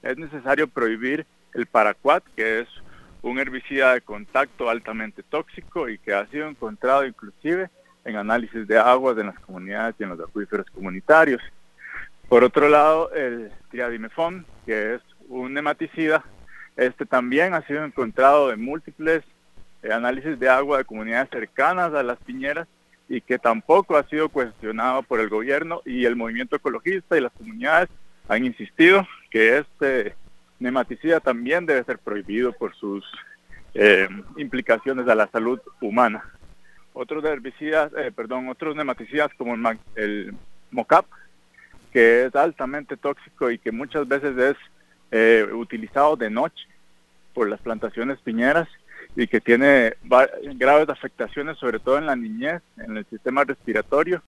es necesario prohibir el paraquat, que es un herbicida de contacto altamente tóxico y que ha sido encontrado inclusive en análisis de aguas en las comunidades y en los acuíferos comunitarios. Por otro lado, el triadimefón, que es un nematicida, también ha sido encontrado en múltiples análisis de agua de comunidades cercanas a las piñeras y que tampoco ha sido cuestionado por el gobierno, y el movimiento ecologista y las comunidades han insistido que este nematicida también debe ser prohibido por sus implicaciones a la salud humana. Otros herbicidas, otros nematicidas como el mocap, que es altamente tóxico y que muchas veces es utilizado de noche por las plantaciones piñeras y que tiene graves afectaciones, sobre todo en la niñez, en el sistema respiratorio.